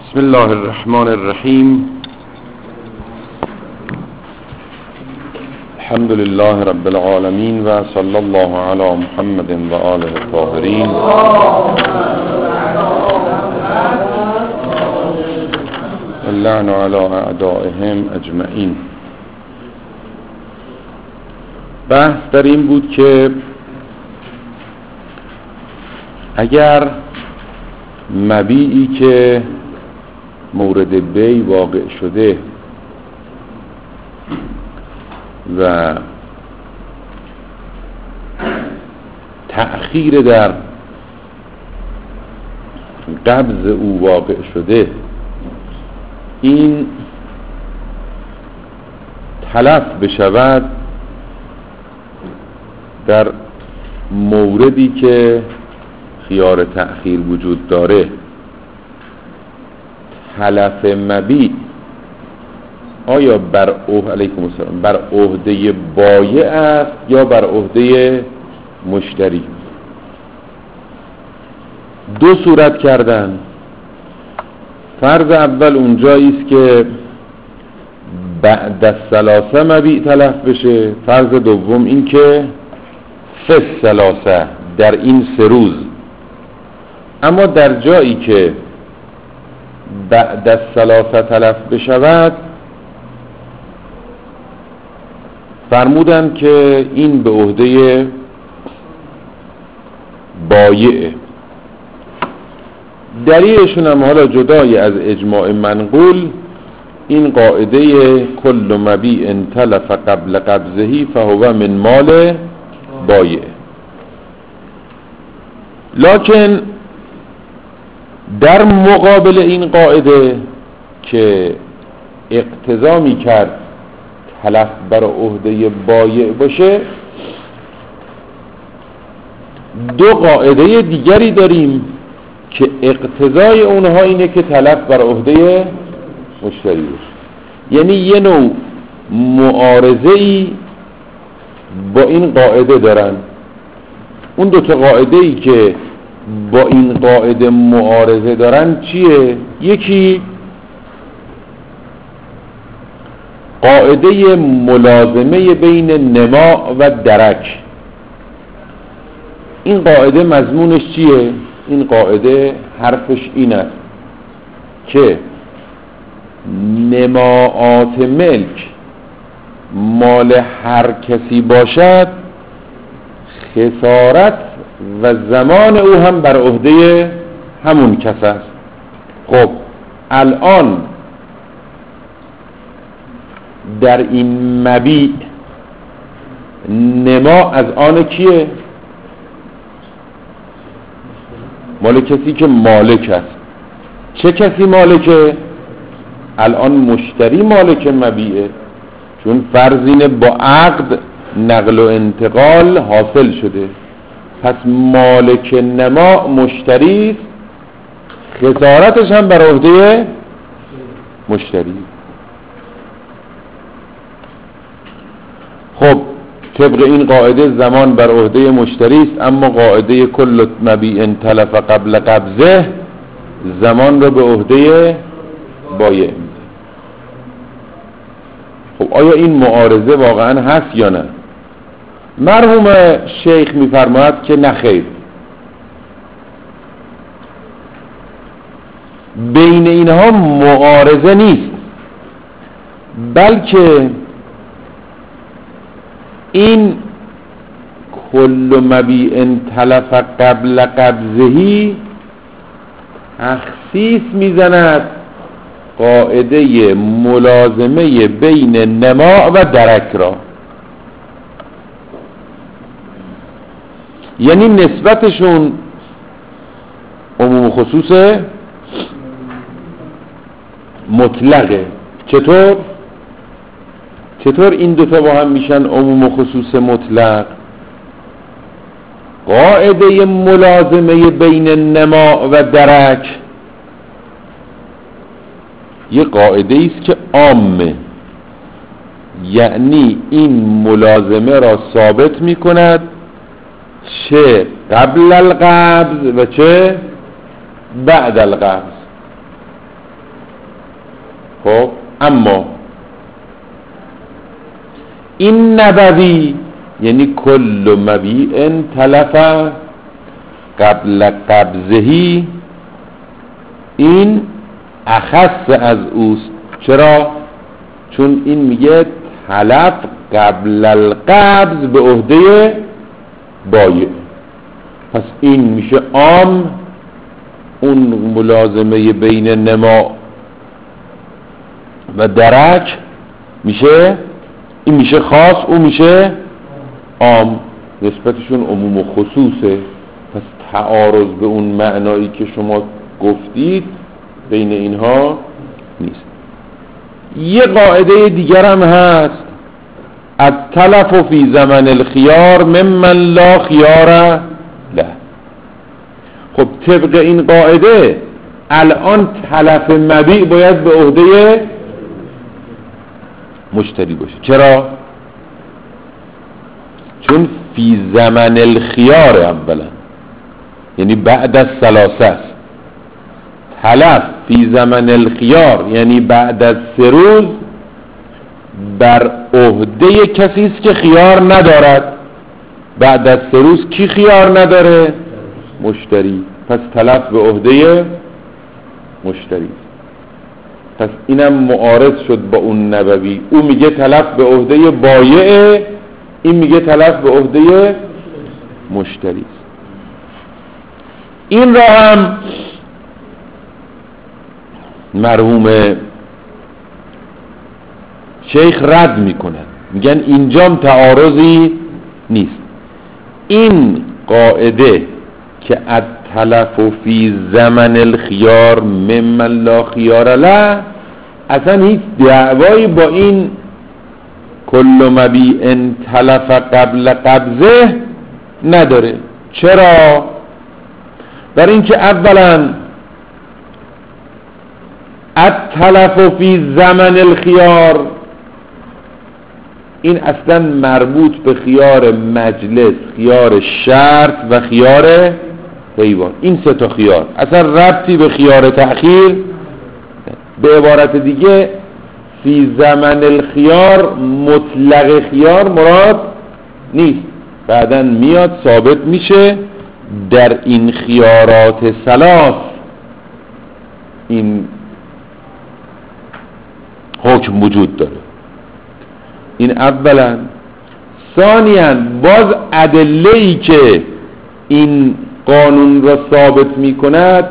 بسم الله الرحمن الرحیم. الحمد لله رب العالمین و صلی الله علی محمد و آله الطاهرین. اللعن علی اعدائهم اجمعین. بحث در این بود که اگر مبیعی که مورد بی واقع شده و تأخیر در قبض او واقع شده، این تلف بشود در موردی که خیار تأخیر وجود داره، تلف مبیع آیا بر عهده بایع است یا بر عهده مشتری؟ دو صورت کردن. فرض اول اونجایی است که بعد از ثلاثه مبیع تلف بشه. فرض دوم این که فی الثلاثه، در این 3 روز. اما در جایی که بعد از ثلاثه تلف بشود، فرمودن که این به عهده بایعه. دلیلشون هم حالا جدای از اجماع منقول این قاعده کل مبیع تلف قبل قبضه فهو من مال بایع. لکن در مقابل این قاعده که اقتضا می کرد تلف بر عهده بایع باشه، دو قاعده دیگری داریم که اقتضای اونها اینه که تلف بر عهده مشتری باشه. یعنی یه نوع معارضه‌ای با این قاعده دارن. اون دو تا قاعده‌ای که با این قاعده معارضه دارن چیه؟ یکی قاعده ملازمه بین نما و درک. این قاعده مضمونش چیه؟ این قاعده حرفش این است که نماعات ملک مال هر کسی باشد، خسارت و زمان او هم بر عهده همون کس است. خب الان در این مبیع نما از آن کیه؟ مال کسی که مالک است. چه کسی مالکه؟ الان مشتری مالک مبیعه، چون فرضینه با عقد نقل و انتقال حاصل شده. پس مالک نما مشتری، خسارتش هم بر عهده مشتری. خب طبق این قاعده زمان بر عهده مشتری است، اما قاعده کل مبیع تلف قبل قبضه زمان رو به عهده بایع میده. خب آیا این معارضه واقعا هست یا نه؟ مرحوم شیخ میفرماید که نه خیر، بین اینها معارضه نیست، بلکه این کل مبیع تلف قبل قبضهی تخصیص میزند قاعده ملازمه بین نما و درک را. یعنی نسبتشون عموم خصوص مطلقه. چطور این دوتا با هم میشن عموم خصوص مطلق؟ قاعده ملازمه بین نما و درک یه قاعده ایست که عامه، یعنی این ملازمه را ثابت میکند چه قبل القبض و چه بعد القبض. خب اما این نبوی یعنی کل مبیع تلف قبل قبضهی، این اخص از اوست. چرا؟ چون این میگه تلف قبل القبض به عهده بایع، پس این میشه عام. اون ملازمه بین نما و درک میشه، این میشه خاص، اون میشه عام، نسبتشون عموم و خصوصه. پس تعارض به اون معنایی که شما گفتید بین اینها نیست. یه قاعده دیگر هم هست، التلف فی زمن الخیار ممن لا خیار له. خب طبق این قاعده الان تلف مبیع باید به عهده مشتری باشه. چرا؟ چون فی زمن الخیار اولا، یعنی بعد از ثلاثه است. تلف فی زمن الخیار یعنی بعد از 3 روز بر عهده کسی است که خیار ندارد. بعد از 3 روز کی خیار نداره؟ مشتری. پس تلف به عهده مشتری. پس اینم معارض شد با اون نبوی. او میگه تلف به عهده بایع، این میگه تلف به عهده مشتری. این را هم مرحوم شیخ رد میکنن، میگن اینجام تعارضی نیست. این قاعده که التلف فی زمن الخیار ممن لا خیار له اصلا هیچ دعوایی با این کل مبیع تلف قبل قبضه نداره. چرا؟ برای اینکه اولا التلف فی زمن الخیار این اصلا مربوط به خیار مجلس، خیار شرط و خیار حیوان. این 3 تا خیار اصلا ربطی به خیار تأخیر. به عبارت دیگه فی زمن الخیار مطلق خیار مراد نیست، بعداً میاد ثابت میشه در این خیارات 3 این حکم وجود داره. این اولا. ثانیاً باز ادله‌ای که این قانون را ثابت میکند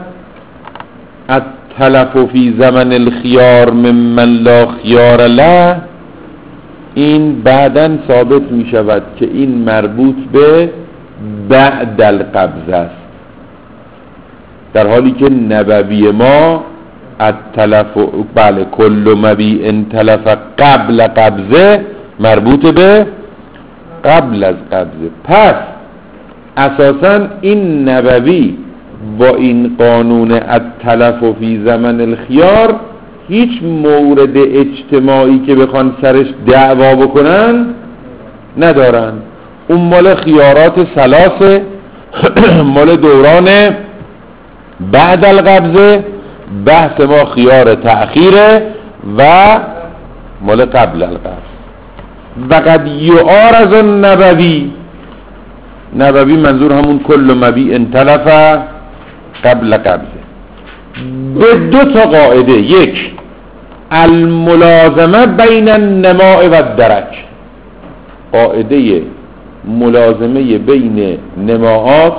التلف فی زمن الخیار ممن لا خیار له، این بعداً ثابت میشود که این مربوط به بعد القبض است، در حالی که نبوی ما التلف بله کل مبیع تلف قبل قبضه مربوط به قبل از قبضه. پس اساساً این نبوی با این قانون التلف فی زمن الخیار هیچ مورد اجتماعی که بخوان سرش دعوا بکنن ندارن. اون مال خیارات 3 مال دوران بعد القبضه، بحث ما خیار تأخیره و مال قبل القبض. و قد یعارض النبوی، نبوی منظور همون کل مبیع تلف قبل قبضه، به 2 تا قاعده. یک، الملازمه بین النماء و درک، قاعده ملازمه بین نماعات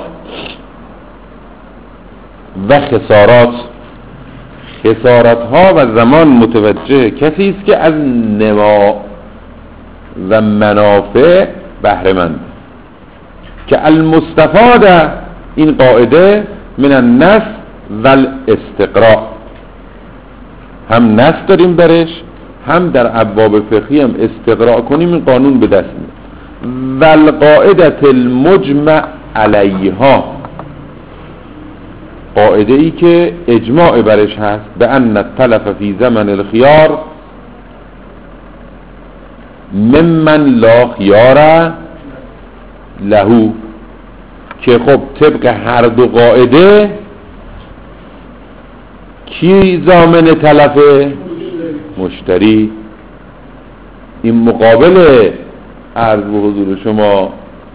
و خسارات. خسارت ها و زمان متوجه کسی است که از نما و منافع بهره مند، که المستفاده این قاعده من النص و الاستقراء، هم نص داریم برش، هم در ابواب فقهی هم استقراء کنیم این قانون به دست میاد. و القاعده المجمع علیها، قاعده ای که اجماع برش هست، به ان التلف فی زمن الخیار ممن لا خیار له، که خب طبق هر 2 قاعده کی ضامن تلفه؟ مشتری. این مقابل عرض به حضور شما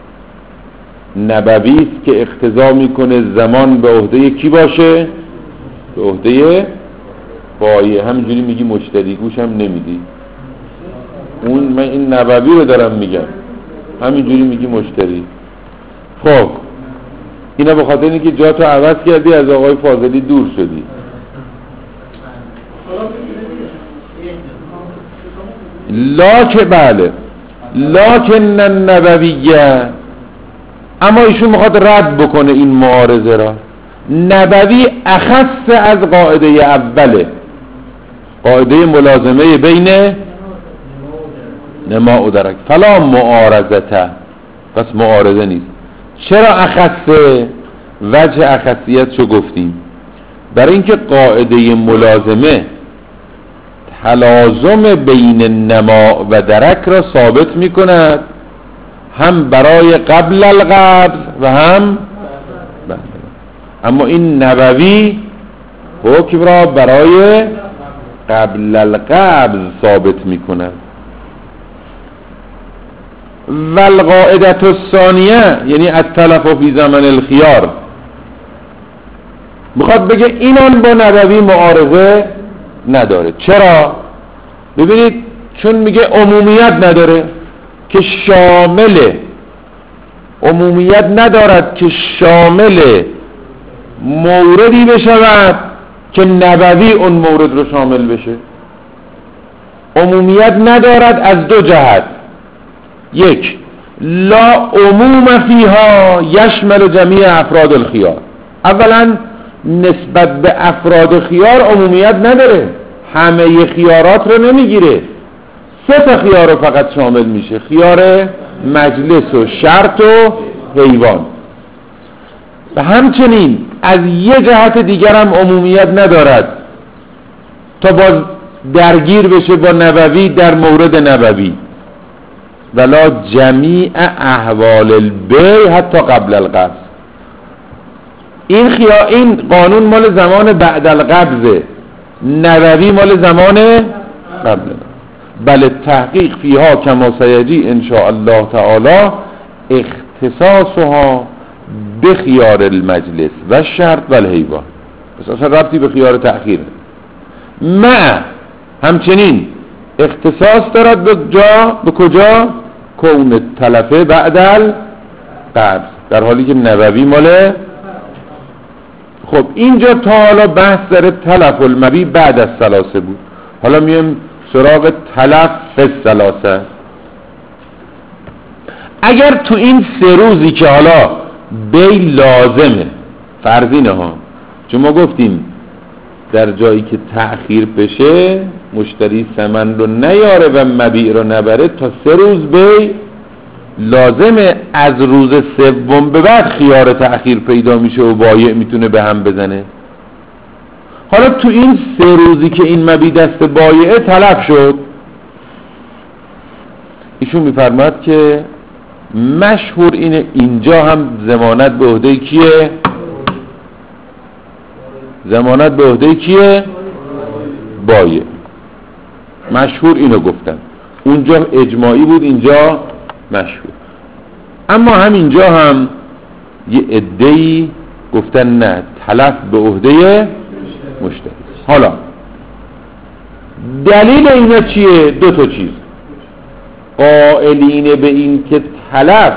نبوی است که اقتضا میکنه زمان به عهده کی باشه؟ به عهده بایع. همینجوری میگی مشتری، گوشم نمیدی. من این نبوی رو دارم میگم، همینجوری میگی مشتری. خب اینا به خاطر اینکه جاتو عوض کردی از آقای فاضلی دور شدی. بله لکن النبویه، اما ایشون میخواد رد بکنه این معارضه را. نبوی اخص از قاعده اوله، قاعده ملازمه بین نما و درک. فلا معارضته، پس معارضه نیست. چرا اخصه؟ وجه اخصیت شو گفتیم، برای اینکه قاعده ملازمه تلازم بین نما و درک را ثابت می کند، هم برای قبل القبض و هم بعد. اما این نبوی حکم را برای قبل القبض ثابت می کند. والقاعدة الثانیه یعنی التلف فی زمن الخیار، میخواد بگه اینان با نبوی معارضه نداره. چرا؟ ببینید چون میگه عمومیت نداره که شامل، عمومیت ندارد که شامل موردی بشود که نبوی اون مورد رو شامل بشه. عمومیت ندارد از دو جهت: یک، لا عموم فیها یشمل جمیع افراد الخیار. اولا نسبت به افراد خیار عمومیت نداره، همه خیارات رو نمیگیره، 3 تا خیار رو فقط شامل میشه: خیار مجلس و شرط و حیوان. و همچنین از یه جهت دیگر هم عمومیت ندارد تا باز درگیر بشه با نبوی در مورد نبوی. ولا جمیع احوال البیع حتی قبل القبض. این قانون مال زمان بعد القبضه، نبوی مال زمان قبل. بله تحقیق فیها کما سیجی ان شاء الله تعالی اختصاصها بخیار المجلس و شرط و الحیوان. پس اصلا ربطی به خیار تأخیر. همچنین اختصاص دارد به کجا؟ کون تلفه بعد القبض، در حالی که نبوی مال. خب اینجا تا حالا بحث داره تلف المبی بعد از ثلاثه بود، حالا میایم سراغ تلف فی الثلاثه. اگر تو این 3 روزی که حالا بی لازمه، فرضینه ها، چون ما گفتیم در جایی که تأخیر بشه مشتری ثمن رو نیاره و مبیع رو نبره، تا 3 روز بی لازمه. از روز 3 به بعد خیار تأخیر پیدا میشه و بایع میتونه به هم بزنه. حالا تو این 3 روزی که این مبیع دست بایعه تلف شد، ایشون میفرماد که مشهور اینه اینجا هم ضمانت به عهده کیه؟ ضمانت به عهده کیه؟ بایع. مشهور اینو گفتن، اونجا اجماعی بود، اینجا مشهور. اما همینجا هم یه عده‌ای گفتن نه، تلف به عهده مشتری. حالا دلیل اینا چیه؟ 2 تا چیز. قائلین به این که تلف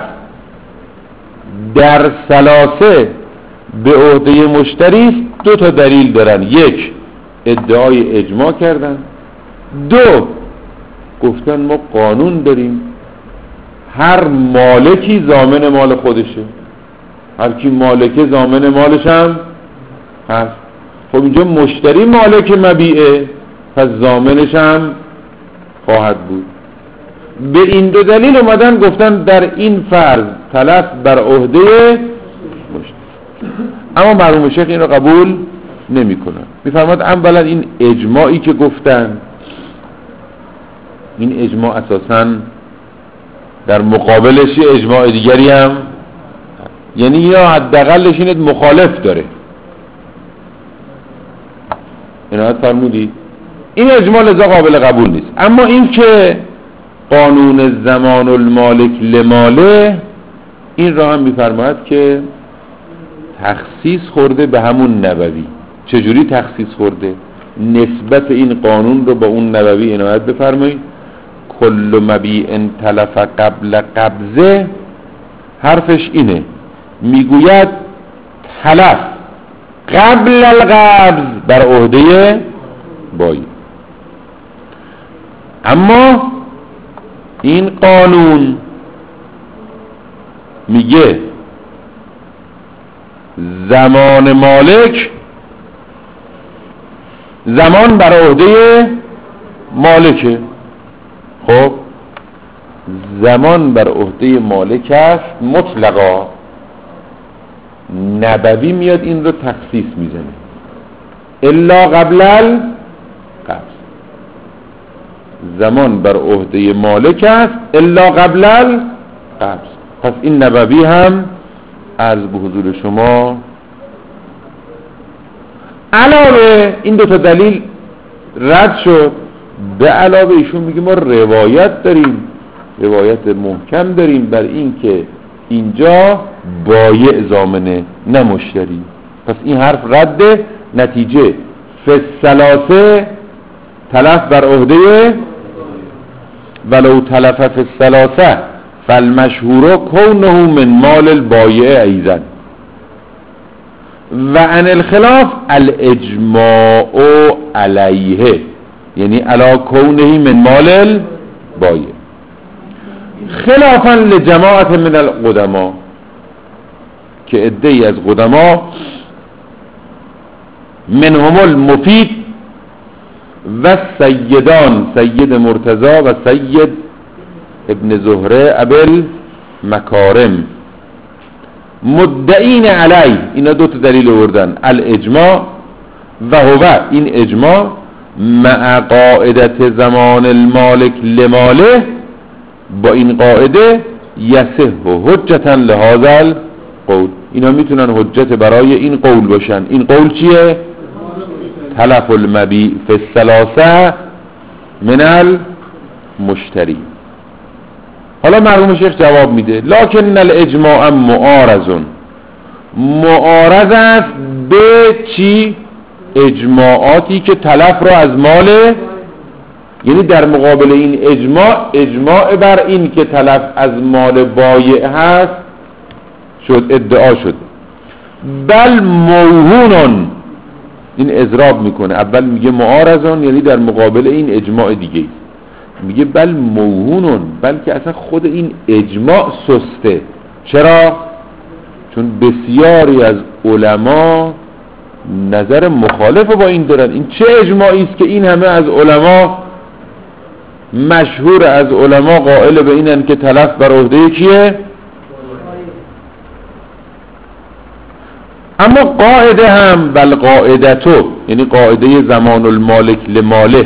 در ثلاثه به عهده مشتری 2 تا دلیل دارن. 1 ادعای اجماع کردن، 2 گفتن ما قانون داریم هر مالکی ضامن مال خودشه، هر کی مالکه ضامن مالش هم هست. خب اینجا مشتری مالک مبیعه، پس ضامنش هم خواهد بود. به این 2 دلیل اومدن گفتن در این فرض تلف بر عهده مشتری. اما مرحوم شیخ این رو قبول نمی کنن. میفرماد اولا این اجماعی که گفتن، این اجماع اساساً در مقابلش یه اجماع دیگری هم، یعنی یا حداقلش اینت مخالف داره. عنایت فرمودی؟ این اجماع لذا قابل قبول نیست. اما این که قانون زمان المالک لماله، این را هم میفرماید که تخصیص خورده به همون نبوی. چجوری تخصیص خورده؟ نسبت این قانون رو با اون نبوی عنایت بفرمایید. کل مبیع تلف قبل قبضه، حرفش اینه، میگوید تلف قبل القبض بر عهده بایی. اما این قانون میگه زمان مالک، زمان بر عهده مالکه. خب زمان بر عهده مالک است مطلقا. نبوی میاد این رو تخصیص میزنه، الا قبل القبض. زمان بر عهده مالک است الا قبل القبض. پس این نبوی هم عرض به حضور شما علاوه این دو تا دلیل رد شد، به علاوه ایشون میگه ما روایت داریم، روایت محکم داریم بر این که اینجا بایع ضامنه نه مشتری. پس این حرف رده. نتیجه فالثلاثه تلف بر عهده، ولو تلف فی الثلاثه فالمشهور کونه من مال البایع ایضا و عن الخلاف الاجماع علیه، یعنی علی کونه من مال البایع، خلافا لجماعت من القدما، که عده‌ای از قدما منهم المفید و سیدان، سید مرتضی و سید ابن زهره ابل مکارم، مدعین علی، اینا دو تا دلیل آوردن، الاجماع و هو، این اجماع مع قاعدت زمان المالک لماله، با این قاعده یصح حجتا لهذا القول، اینا میتونن حجت برای این قول باشن. این قول چیه؟ تلف المبیع فی الثلاثه من المشتری. حالا مرحوم شیخ جواب میده لکن الاجماع معارض، معارض است به چی؟ اجماعاتی که تلف را از مال، یعنی در مقابل این اجماع بر این که تلف از مال بایع هست شد، ادعا شد. بل موهون، این اضراب میکنه، اول میگه معارضون یعنی در مقابل این اجماع دیگه، میگه بل موهونون، بلکه اصلا خود این اجماع سسته. چرا؟ چون بسیاری از علما نظر مخالف با این دارن. این چه اجماعی است که این همه از علما، مشهور از علما قائل به اینن که تلف بر عهده کیه؟ اما قاعده هم بل قاعدتو، یعنی قاعده زمان المالک لماله،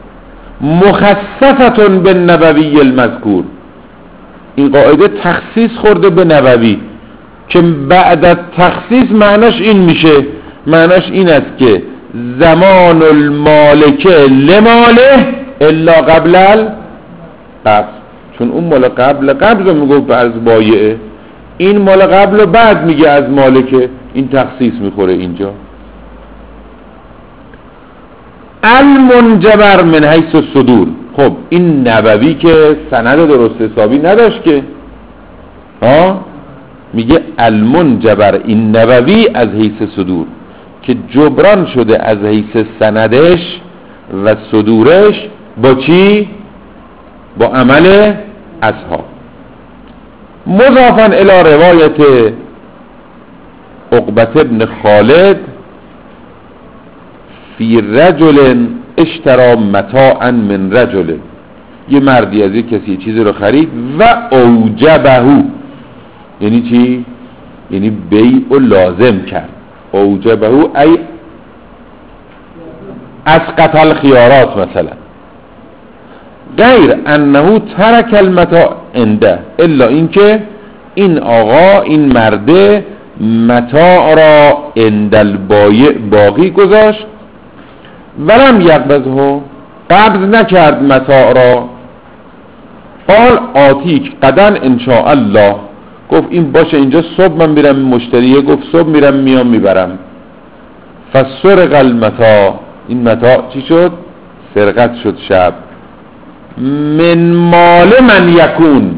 مخصصتون به نبوی المذکور، این قاعده تخصیص خورده به نبوی که بعد از تخصیص معناش این میشه، معناش این است که زمان المالک لماله الا قبل القبض، چون اون مال قبل قبض رو میگفت از بایعه، این مال قبل رو بعد میگه از مالکه، این تخصیص میخوره اینجا. المنجبر من حیث الصدور، خب این نبوی که سند درست حسابی نداشت که میگه المنجبر، این نبوی از حیث صدور که جبران شده از حیث سندش و صدورش با چی؟ با عمل اصحاب. مضافا الی روایت عقبة ابن خالد فی رجل اشترى متاعا من رجل، یه مردی از یک کسی چیزی رو خرید و اوجبه، یعنی چی؟ یعنی بیع لازم کرد. اوجبه ای اسقط الخيارات مثلا، غیر انه ترک المتاع عنده، الا اینکه این آقا، این مرده متاع را عند البایع باقی گذاشت ولم یقبضه، قبض نکرد متاع را. قال آتیک غدا ان شاء الله، گفت این باشه اینجا صبح من میرم مشتریه، گفت صبح میرم میام میبرم. فسرق المتاع، این متاع چی شد؟ سرقت شد شب. من مال من یکون،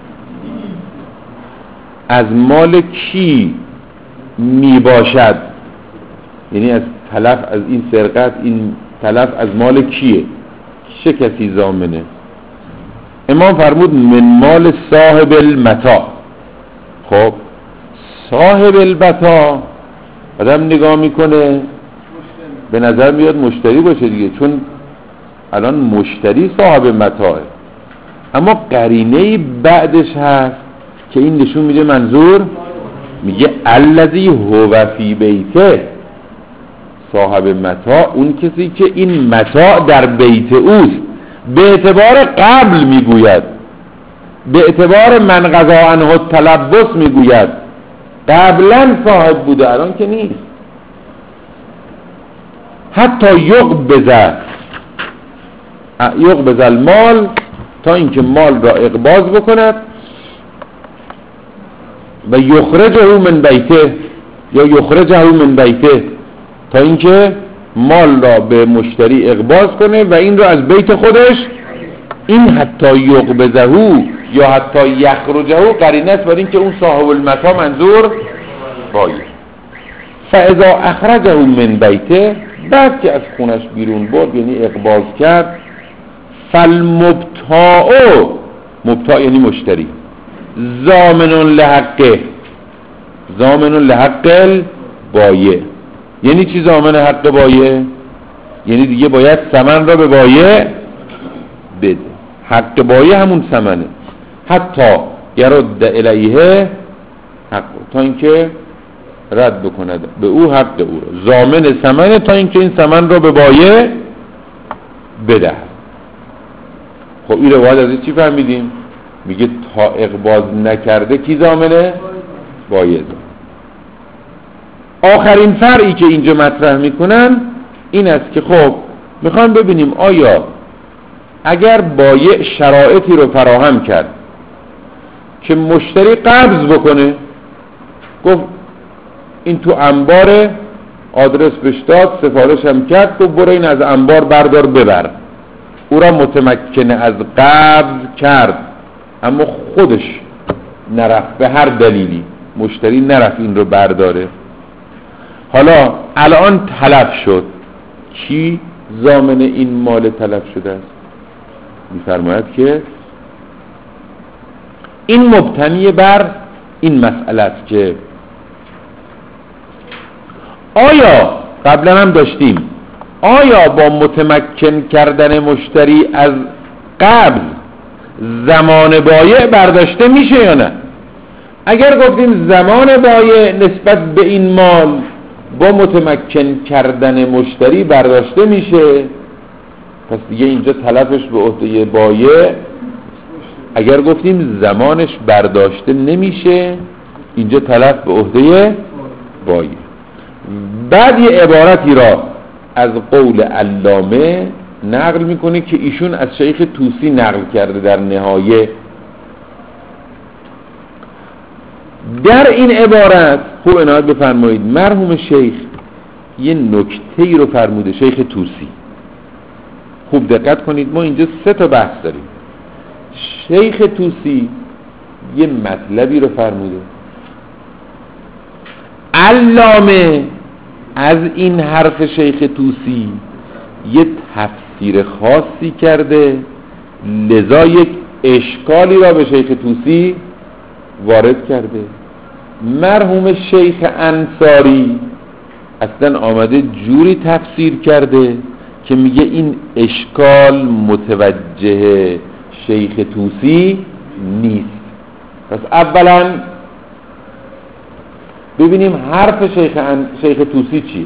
از مال کی می باشد؟ یعنی از تلف از این سرقت، این تلف از مال کیه؟ چه کسی ضامنه؟ امام فرمود من مال صاحب المتاع. خب صاحب المتاع آدم نگاه میکنه به نظر میاد مشتری باشه دیگه، چون الان مشتری صاحب متاعه، اما قرینه بعدش هست که این نشون میده منظور، میگه الذی هو فی بیته، صاحب متاع اون کسی که این متاع در بیت اوست. به اعتبار قبل میگوید، به اعتبار من قضا عنه تلبس میگوید، قبلا صاحب بوده الان که نیست. حتی یقبض المال، تا اینکه مال را اقباض بکند، و یخرجه من بیته، یا یخرجه من بیته، تا اینکه مال را به مشتری اقباض کنه و این را از بیت خودش. این حتی یقبضه یا حتی یخرجه قرینه است بر این که اون صاحب المتاع منظور باید. فاذا اخرجه من بیته، بعد که از خونش بیرون برد یعنی اقباض کرد، فالمبتاع، مبتاع یعنی مشتری، ضامن لحقه، ضامن لحق البایع. یعنی چی ضامن حق بایع؟ یعنی دیگه باید ثمن را به بایع بده. حق بایع همون ثمنه. حتی یرد الیه حق، تا اینکه رد بکند به او حق او را. ضامن ثمنه تا اینکه این ثمن را به بایع بده. خب این روایت از چی فهمیدیم؟ میگه تا اقباض نکرده کی ضامنه؟ بایع. آخرین فرعی که اینجا مطرح میکنن این است که خب میخوان ببینیم آیا اگر بایع شرایطی رو فراهم کرد که مشتری قبض بکنه، گفت این تو انبار، آدرس بهش داد، سفارش هم کرد، گفت برو این از انبار بردار ببر، او را متمکن از قبض کرد، اما خودش نرفت، به هر دلیلی مشتری نرفت این رو برداره. حالا الان تلف شد، کی ضامن این مال تلف شده است؟ می‌فرماید که این مبتنی بر این مسئله است که آیا قبلا هم داشتیم، آیا با متمکن کردن مشتری از قبض زمان بایع برداشته میشه یا نه؟ اگر گفتیم زمان بایع نسبت به این مال با متمکن کردن مشتری برداشته میشه، پس دیگه اینجا تلفش به عهده بایع. اگر گفتیم زمانش برداشته نمیشه، اینجا تلف به عهده بایع. بعد یه عبارتی را از قول علامه نقل میکنه که ایشون از شیخ طوسی نقل کرده در نهایه. در این عبارت خوب عنایت بفرمایید، مرحوم شیخ یه نکته‌ای رو فرموده، شیخ طوسی. خوب دقت کنید، ما اینجا 3 تا بحث داریم. شیخ طوسی یه مطلبی رو فرموده، علامه از این حرف شیخ طوسی یه تفسیر خاصی کرده، لذا یک اشکالی را به شیخ طوسی وارد کرده. مرحوم شیخ انصاری اصلا آمده جوری تفسیر کرده که میگه این اشکال متوجه شیخ طوسی نیست. پس اولا ببینیم حرف شیخ طوسی چیه،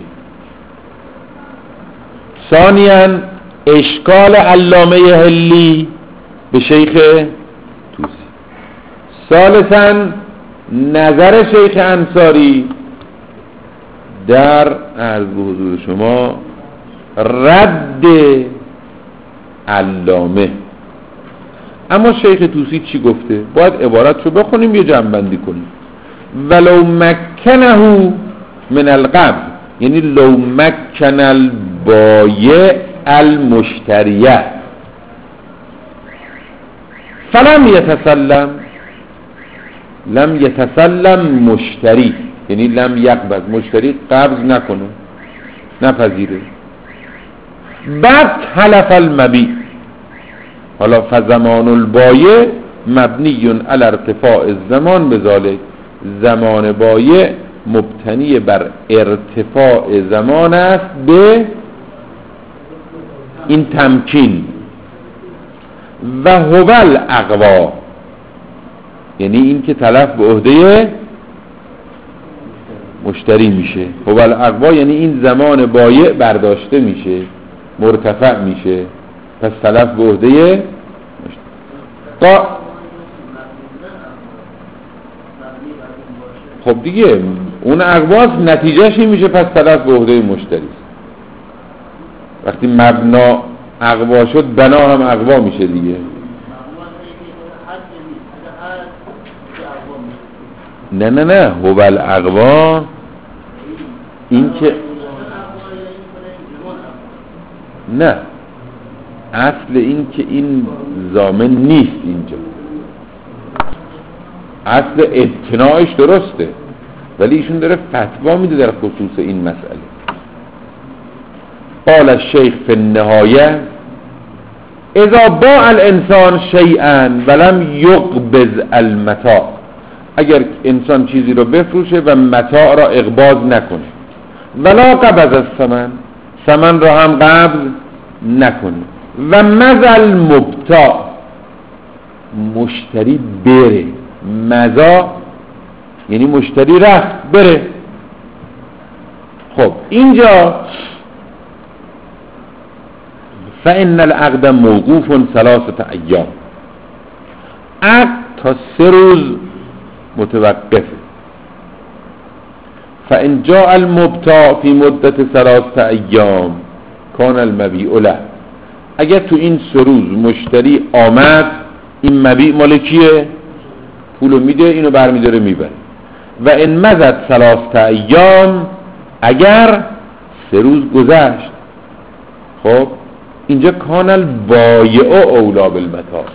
ثانیاً اشکال علامه حلی به شیخ طوسی، ثالثاً نظر شیخ انصاری در عرض به حضور شما رد علامه. اما شیخ طوسی چی گفته؟ باید عبارت رو بخونیم یه جمع‌بندی کنیم. ولو مکنه من القبض، یعنی لو مکن البایع المشتریه فلم یتسلم، لم یتسلم مشتری، یعنی لم یقبض، مشتری قبض نکنه، نپذیره. بعد حلف المبیع، حالا فزمان البایع مبنی علی ارتفاع الزمان بذالک، زمان بایع مبتنی بر ارتفاع زمان است به این تمکین. و هو الاقوا، یعنی این که تلف به عهده مشتری میشه. هو الاقوا یعنی این زمان بایع برداشته میشه، مرتفع میشه، پس تلف به عهده مشتری. خب دیگه اون اقواس نتیجهش این میشه، پس تلف به عهده مشتری. وقتی مبنا اقوا شد بنا هم اقوا میشه دیگه. نه هو الاقوا این که نه، اصل این که این ضامن نیست، اینجا اصل امتناعش درسته، ولی ایشون داره فتوا میده در خصوص این مسئله. قال الشیخ فی النهایه اذا باع الانسان شیئا ولم یقبض المتاع، اگر انسان چیزی رو بفروشه و متاع را اقباض نکنه، ولا قبض الثمن، ثمن را هم قبض نکنه، و مزل مبتاع، مشتری بره، مزا یعنی مشتری رفت بره. خب اینجا فإن العقد موقوف 3 ایام، عقد تا 3 روز متوقفه. فإن جاء المبتاع في مدة 3 ایام کان المبیع له، اگر تو این 3 روز مشتری آمد، این مبیع مال کیه؟ پولو میده، اینو برمیداره میبره. و این مزد 3 ایام، اگر 3 روز گذشت، خب اینجا کان البایع اولا بالمتاع،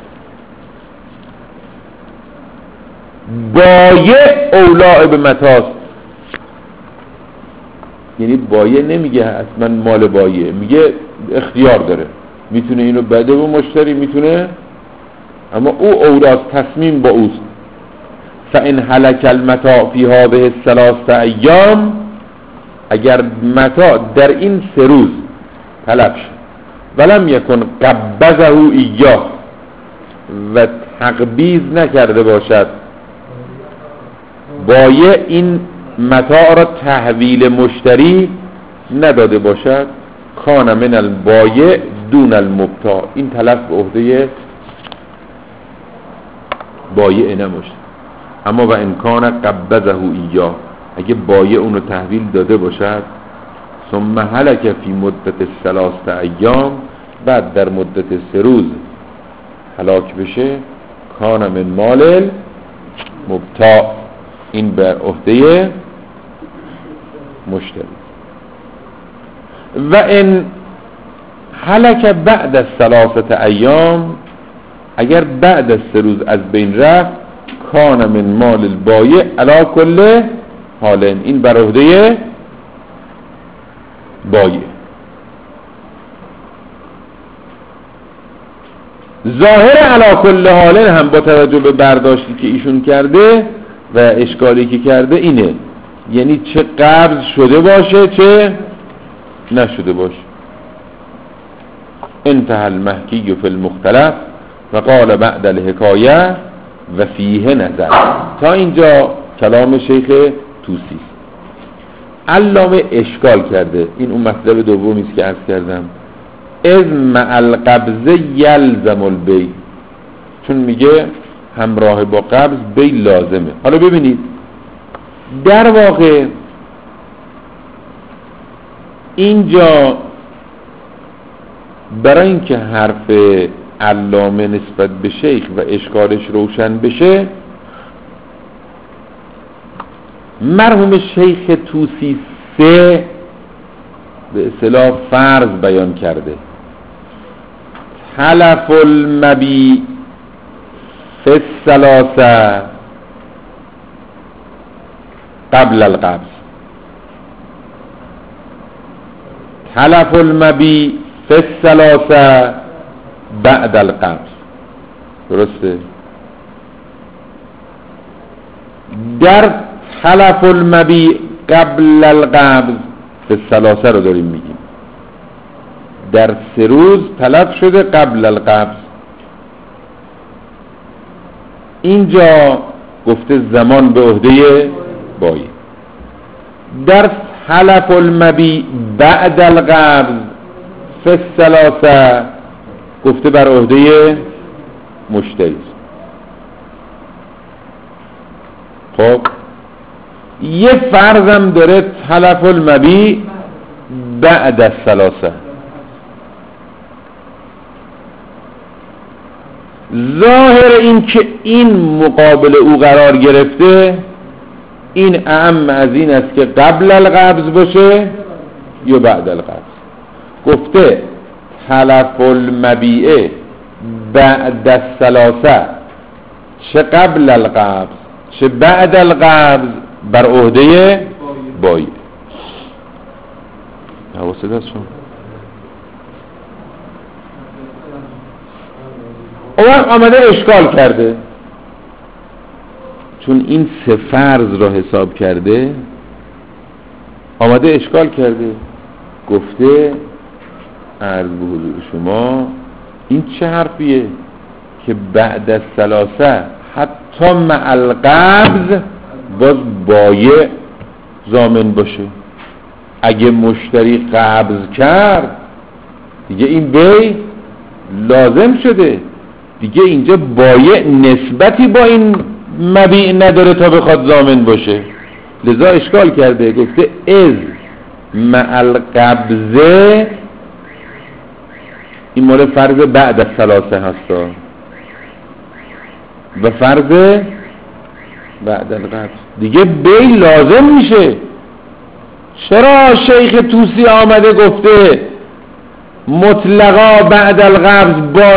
بایع اولا بالمتاع، یعنی بایع نمیگه اصلا مال بایع، میگه اختیار داره، میتونه اینو بده و مشتری میتونه، اما او اولاست، تصمیم با اوست. فإن هلك المتاع في هذه 3 ایام، اگر متاع در این 3 روز تلف شد، ولم یکن قبضه ایاه، و تقبیض نکرده باشد بایع این متاع را تحویل مشتری نداده باشد، کان من البایع دون المبتاع، این تلف به عهده بایع نموشد. اما و امکان قبضه ایاه، اگه بایع اونو تحویل داده باشد، ثم هلک فی مدت 3 ایام، بعد در مدت 3 روز هلاک بشه، کان من مال مبتاع، این بر عهده مشتری. و ان هلک بعد 3 ایام، اگر بعد از 3 روز از بین رفت، کان من مال البایع علی کل حال، این بر عهده بایع. ظاهر علی کل حال هم با توجه به برداشتی که ایشون کرده و اشکالی که کرده اینه، یعنی چه قبض شده باشه چه نشده باشه. انتهى المحکی فی المختلف و قال بعد الحکایه و فیه نظر. تا اینجا کلام شیخ طوسی. علامه اشکال کرده، این اون مطلب دومی است که عرض کردم، از مع القبض یلزم البیع، چون میگه همراه با قبض بی لازمه. حالا ببینید در واقع اینجا برای اینکه حرف علامه نسبت به شیخ و اشکالش روشن بشه، مرحوم شیخ طوسی 3 به اصطلاح فرض بیان کرده. تلف المبی فی الثلاثه قبل القبض، تلف المبی فی الثلاثه بعد القبض. درسته؟ در تلف المبی قبل القبض فی الثلاثه رو داریم میگیم، در 3 روز تلف شده قبل القبض. اینجا گفته زمان به عهده بایی. در تلف المبی بعد القبض فی الثلاثه گفته بر عهده مشتری. خب یه فرضم داره تلف المبی بعد الثلاثه. ظاهر این که این مقابل او قرار گرفته، این اعم از این است که قبل القبض باشه یا بعد القبض. گفته تلف المبیعه بعد الثلاثه، چه قبل القبض چه بعد القبض بر عهده بایی. حواست هست شما؟ اون آمده اشکال کرده، چون این 3 فرض را حساب کرده، آمده اشکال کرده. گفته عرض به حضور شما این چه حرفیه که بعد از ثلاثه حتی مع القبض باز بایع ضامن باشه؟ اگه مشتری قبض کرد دیگه این بی لازم شده دیگه، اینجا بایع نسبتی با این مبیع نداره تا بخواد ضامن باشه. لذا اشکال کرده، گفته از مع القبضه، این مال فرض بعد از ثلاثه هستا و فرض بعد القبض دیگه بی لازم میشه. چرا شیخ طوسی آمده گفته مطلقا بعد القبض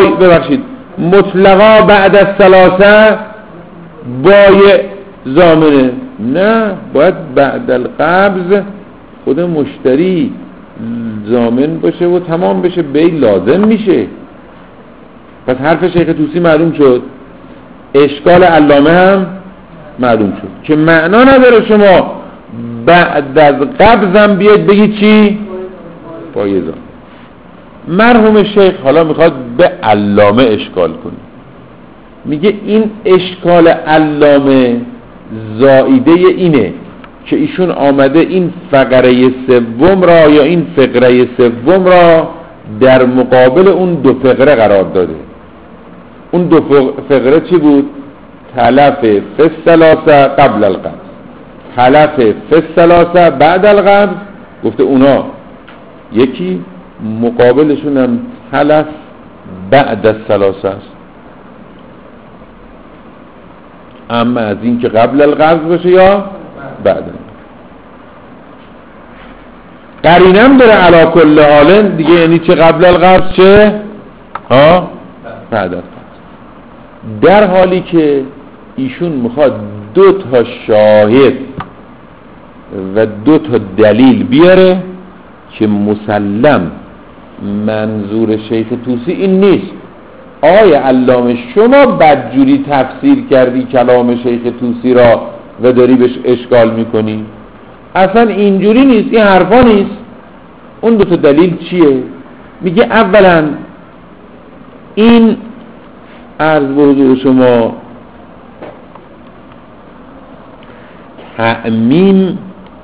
مطلقا بعد از ثلاثه بایع ضامنه؟ نه، باید بعد القبض خود مشتری ضامن باشه و تمام بشه، بی لازم میشه. پس حرف شیخ طوسی معلوم شد، اشکال علامه هم معلوم شد که معنا نداره شما بعد از قبض هم بیاید بگید چی؟ بایع ضامن. مرحوم شیخ حالا میخواد به علامه اشکال کنه، میگه این اشکال علامه زائیده اینه که ایشون آمده این فقره 3 را یا این فقره 3 را در مقابل اون 2 فقره قرار داده. اون 2 فقره چی بود؟ تلف فی الثلاثه قبل القبض، تلف فی الثلاثه بعد القبض. گفته اونا یکی، مقابلشون هم تلف بعد الثلاثه است. اما از این که قبل القبض باشه یا بعد. قرینم داره علا کل حال دیگه، یعنی چه قبل القبض چه بعد القبض. در حالی که ایشون میخواد 2 تا شاهد و 2 تا دلیل بیاره که مسلم منظور شیخ طوسی این نیست. آقای علامه شما بدجوری تفسیر کردی کلام شیخ طوسی را و داری بهش اشکال میکنی، اصلا اینجوری نیست، این حرفا نیست. اون 2 تا دلیل چیه؟ میگه اولا این عرض به حضور شما تعمیم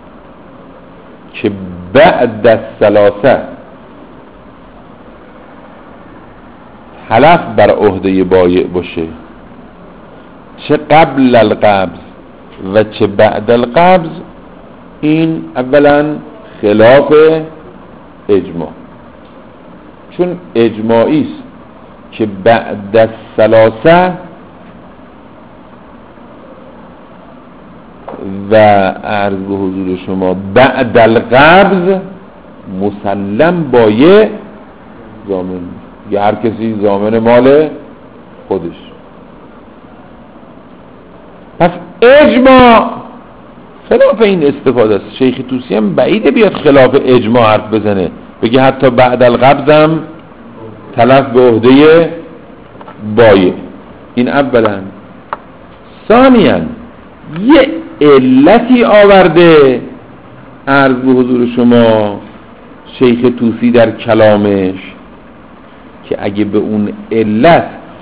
که بعد از ثلاثه تلف بر عهده بایع باشه، چه قبل القبض و چه بعد القبض، این اولا خلاف اجماع. چون اجماعی است که بعد از ثلاثه و عرض به حضور شما بعد القبض مسلم بایع ضامن، یا هر کسی ضامن مال خودش. پس اجماع خلاف این استفاده است. شیخ طوسی هم بعیده بیاد خلاف اجماع حرف بزنه، بگه حتی بعد القبض هم تلف به عهده بایع. این اولا. ثانیاً یه علتی آورده عرض به حضور شما شیخ طوسی در کلامش که اگه به اون علت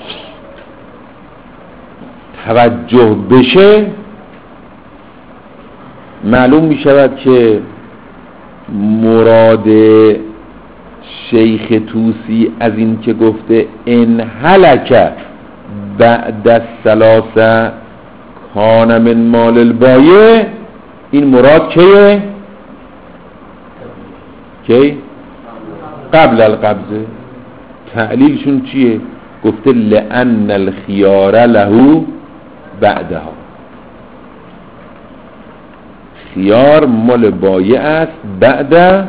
توجه بشه معلوم می شود که مراد شیخ طوسی از این که گفته ان هلک بعد الثلاثه کان من مال البایع، این مراد کیه؟ کی؟ قبل القبض. تعلیلشون چیه؟ گفته لأن الخیار له بعدها، خیار مال بایع است بعد.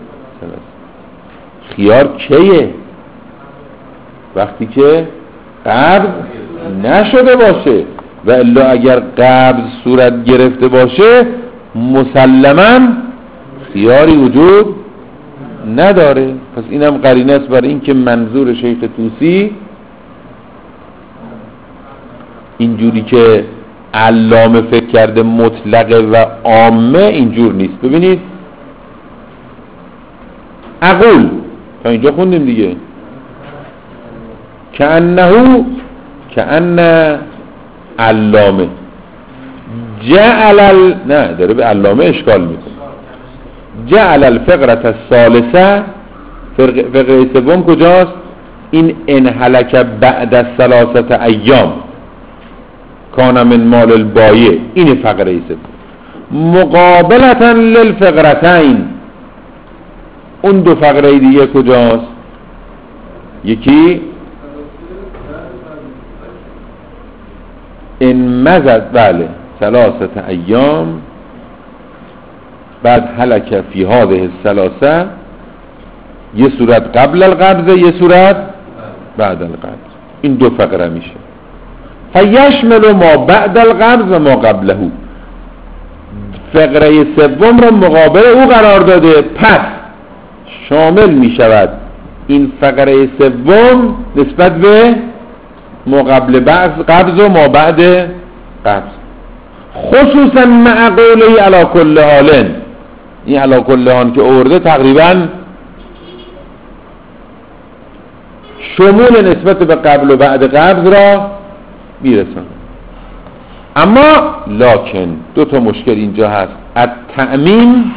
خیار کیه؟ وقتی که قبض نشده باشه، و الا اگر قبض صورت گرفته باشه مسلماً خیاری وجود نداره. پس اینم قرینه است برای این که منظور شیخ طوسی اینجوری که علامه فکر کرده مطلقه و عامه اینجور نیست. ببینید اقول تا اینجا خوندیم دیگه، کأن علامه نه داره به علامه اشکال میکنه. جعل الفقرة الثالثه، فقره سوم کجاست؟ این ان هلک بعد الثلاثه ایام کان من مال البایع، این فقره سوم. مقابلتا للفقرتین، اون دو فقره دیگه کجاست؟ یکی ان مزد بله ثلاثه ایام بعد هلک فی هذه الثلاثه، یه صورت قبل القبض یه صورت بعد القبض. این دو فقره میشه. فیشمل ما بعد القبض و ما قبله، فقره سوم رو مقابل او قرار داده، پس شامل میشود این فقره سوم نسبت به ما قبل قبض و ما بعد قبض، خصوصا مع قوله علی کل حال. این علی کل حال که آورده تقریبا شمول نسبت به قبل و بعد قبض را میرسن. اما لکن دو تا مشکل اینجا هست. التأمین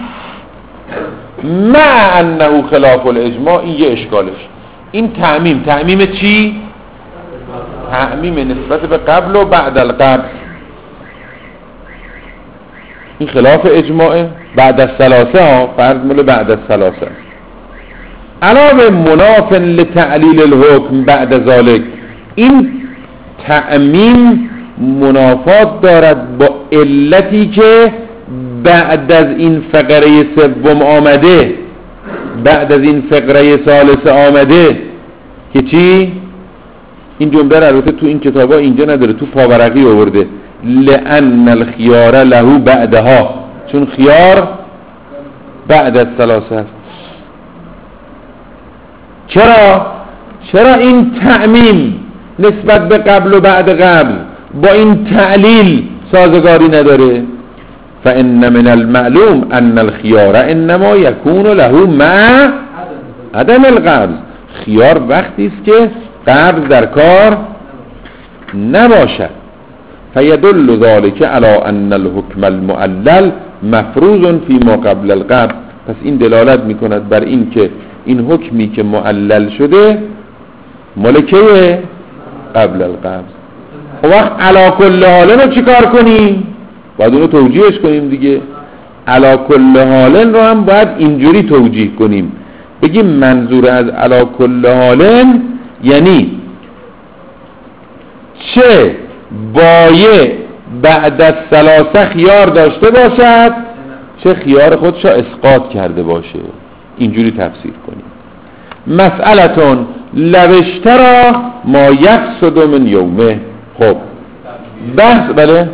مع انه خلاف الاجماع، این یه اشکالش. این تعمیم چی؟ تعمیم نسبت به قبل و بعد القبض. این خلاف اجماعه. بعد از ثلاثه ها فرض مال بعد از ثلاثه، علاوه مناف لتعلیل الحکم بعد ذالک. این تعمیم منافات دارد با علتی که بعد از این فقره سوم آمده، بعد از این فقره ثالثه آمده که چی؟ این جمله را البته تو این کتابا اینجا نداره، تو پاورقی آورده لأن الخیار له بعدها، چون خیار بعد از ثلاثه است. چرا این تعمیم نسبت به قبل و بعد قبل با این تعلیل سازگاری نداره؟ فإن من المعلوم ان الخيار انما يكون له مع عدم القبض. خیار وقتی است که قبض در کار نباشد. فيدل ذلك على ان الحكم المعلل مفروض في ما قبل القبض. پس این دلالت میکند بر این که این حکمی که معلل شده ملکه قبل القبض. وقت علا کل حالن رو چی کار کنیم؟ باید اونو توجیهش کنیم دیگه. علا کل حالن رو هم باید اینجوری توجیه کنیم، بگیم منظور از علا کل حالن یعنی چه بایه بعد از ثلاثه خیار داشته باشد چه خیار خودشا اسقاط کرده باشه. اینجوری تفسیر کنیم. مسئلتون لوشترا ما یفسد من یومه. خب بحث بله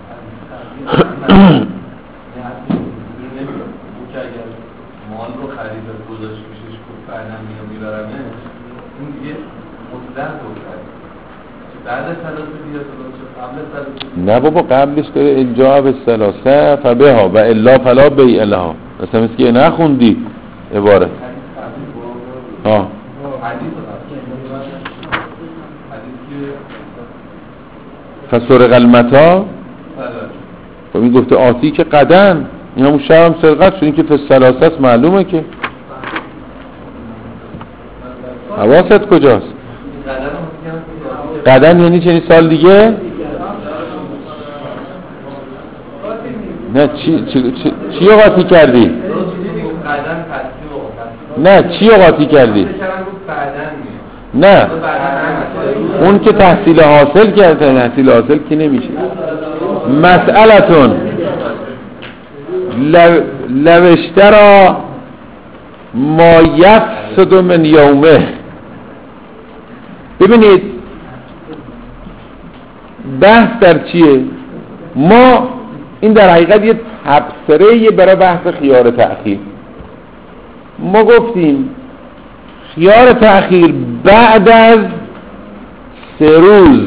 نه بابا قبلش داره اینجا به ثلاثه فبها و الا فلا بیع لها. مثلا مثل که نخوندی عبارت ها فسرق المتا. خب این گفته آتی که قدن این همون شب هم سرقت شد. این که فسلاسه است معلومه که حواست کجاست. قدن یعنی چنین سال دیگه نه چی قاطی کردی؟ نه چی قاطی کردی؟ نه اون که تحصیل حاصل کرده تحصیل حاصل که نمیشه. مسئلتون لوشترا ما یفسد من یومه. ببینید بحث در چیه؟ ما این در حقیقت یه تبصره برای بحث خیار تأخیر. ما گفتیم خیار تأخیر بعد از 3 روز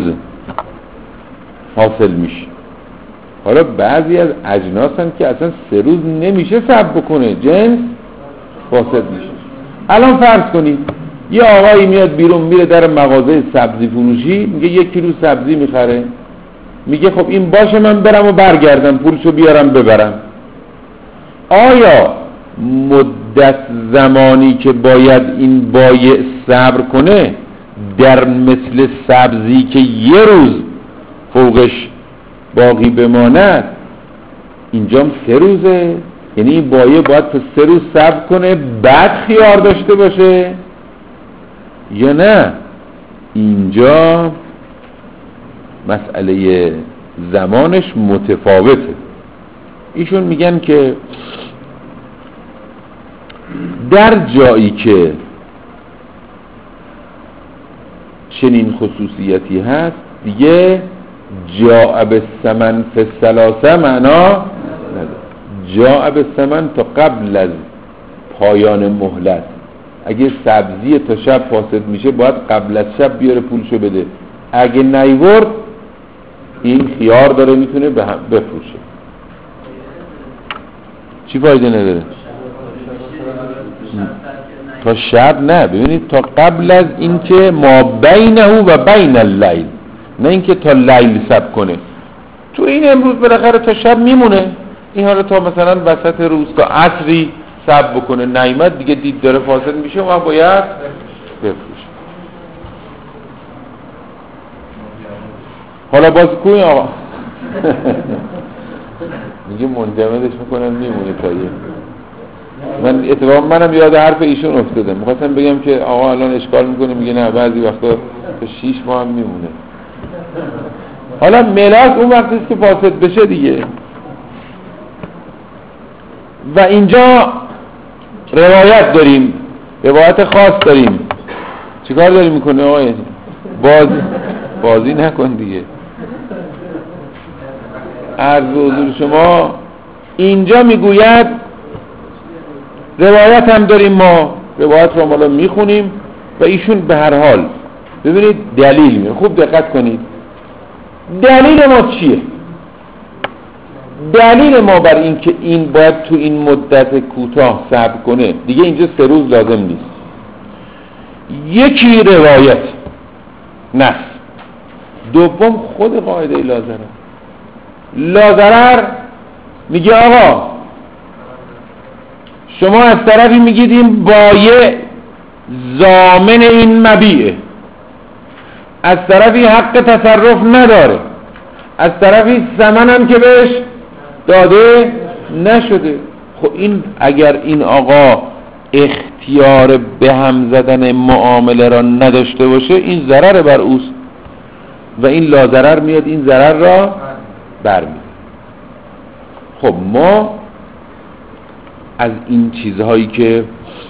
حاصل میشه. حالا بعضی از اجناس هم که اصلا 3 روز نمیشه صبر بکنه جنس فاسد میشه. الان فرض کنید یه آقایی میاد بیرون میره در مغازه سبزی فروشی میگه 1 کیلو سبزی میخره. میگه خب این باشه من برم و برگردم پولشو بیارم ببرم. آیا مدت زمانی که باید این بایع صبر کنه در مثل سبزی که 1 روز فوقش باقی بماند اینجا 3 روزه؟ یعنی این بایع باید تا 3 روز صبر کنه بعد خیار داشته باشه یا نه؟ اینجا مسئله زمانش متفاوته. ایشون میگن که در جایی که چنین خصوصیتی هست دیگه جاء بالثمن فی الثلاثه معنا نداره. جاء بالثمن تا قبل از پایان مهلت. اگه سبزی تا شب فاسد میشه باید قبل از شب بیاره پولشو بده. اگه نیورد این خیار داره میتونه بفروشه. چی فایده نداره؟ تا شب نه. ببینید تا قبل از اینکه ما بینه و بین اللیل، نه اینکه تا لیل صبر کنه. تو این امروز بالاخره تا شب میمونه. این حالا تا مثلا وسط روز تا عصری صبر بکنه نیامد دیگه دید داره فاسد میشه و باید بفروشه. حالا باز کوی آقا میگه منجمدش میکنن میمونه تا یه من اتفاقا منم یاد حرف ایشون افتاده. میخواستم بگم که آقا الان اشکال میکنه میگه نه بعضی وقتا تا 6 ماه هم میمونه. حالا ملاک اون وقتیست که فاسد بشه دیگه. و اینجا روایت داریم، روایت خاص داریم. چیکار داری میکنه آقای؟ بازی نکن دیگه. عرض حضور شما اینجا میگوید روایت هم داریم، ما روایت رو مالا میخونیم و ایشون به هر حال ببینید دلیل میره. خوب دقت کنید دلیل ما چیه؟ دلیل ما بر این که این باید تو این مدت کوتاه صبر کنه دیگه اینجا 3 روز لازم نیست. یکی روایت نه، دوم خود قاعده لازرر میگه آقا شما از طرفی میگید این بایع ضامن این مبیعه، از طرفی حق تصرف نداره، از طرفی ثمن هم که بهش داده نشده. خب این اگر این آقا اختیار به هم زدن معامله را نداشته باشه، این ضرر بر اوست و این لاضرر میاد این ضرر را برمی‌داره. خب ما از این چیزهایی که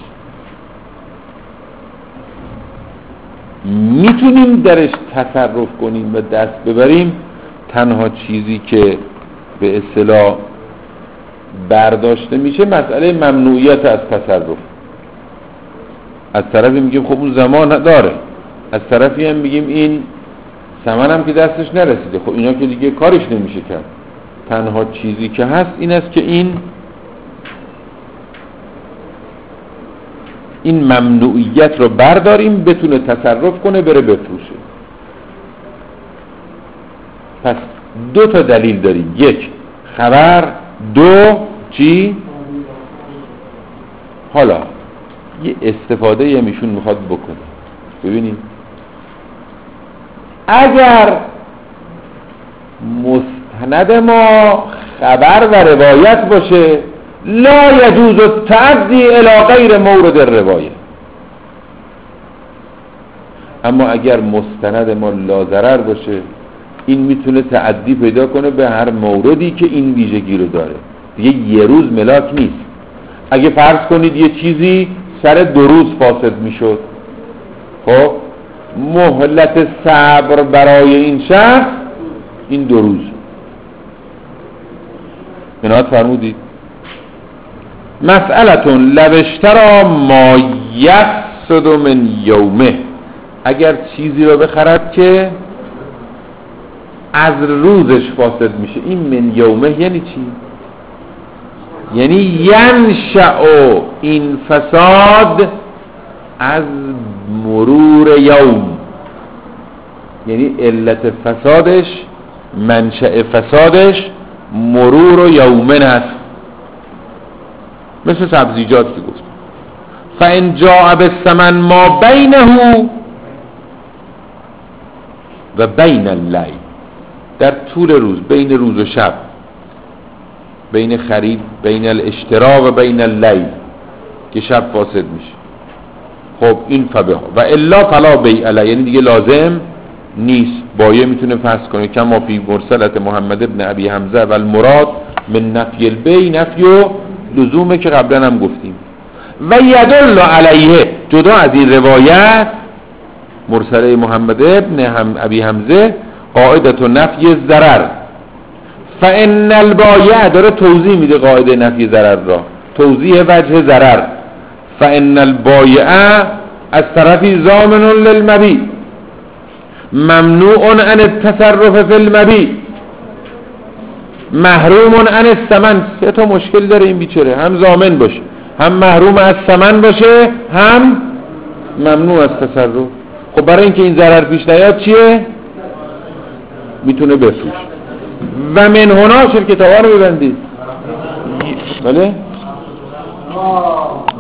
میتونیم درش تصرف کنیم و دست ببریم، تنها چیزی که به اصطلاح برداشته میشه مسئله ممنوعیت از تصرف. از طرفی میگیم خب اون زمان داره، از طرفی هم میگیم این ثمن هم که دستش نرسیده، خب اینا که دیگه کارش نمیشه کرد. تنها چیزی که هست این است که این ممنوعیت رو برداریم، بتونه تصرف کنه، بره بفروشه. پس دو تا دلیل داریم، یک خبر، دو چی؟ حالا یه استفاده یه میشون میخواد بکنه. ببینیم اگر مستند ما خبر و روایت باشه، لا یجوز التعدی الی غیر مورد الروایه. اما اگر مستند ما لاضرر باشه، این میتونه تعدی پیدا کنه به هر موردی که این ویژگی رو داره. دیگه یه روز ملاک نیست. اگه فرض کنید یه چیزی سر 2 روز فاسد میشد، خب مهلت صبر برای این شخص این 2 روز. اینات فرمودید مسئلتون لو اشتری ما یفسد من یومه، اگر چیزی رو بخرد که از روزش فاسد میشه. این من یومه یعنی چی؟ یعنی ینشأ این فساد از مرور یوم، یعنی علت فسادش، منشأ فسادش مرور یومن است. مثل سبزیجات که گفت فإن جاء بالثمن ما بینه و بین اللیل، در طول روز، بین روز و شب، بین خرید، بین الاشترا و بین اللیل که شب فاسد میشه، خب این فبه و الا فلا بیع علیه، یعنی دیگه لازم نیست، بایع میتونه فسخ کنه. کما فی مرسلت محمد ابن ابی حمزه و المراد من نفی البیع نفی و لزومه که قبلا هم گفتیم. و یدل علیه، جدا از این روایت مرسله محمد ابن ابی حمزه، قاعدت نفی ضرر، فان البایع، داره توضیح میده قاعده نفی ضرر را، توضیح وجه ضرر. فان البایع از طرفی ضامن للمبیع ممنوع عن التصرف فی المبیع محروم عن الثمن. 3 تا مشکل داره این بیچاره، هم ضامن باشه، هم محروم از ثمن باشه، هم ممنوع از تصرف. خب برای اینکه این ضرر پیش نیاد چیه؟ میتونه بفروش. و من هنا شرکت ها رو ببندید. بله؟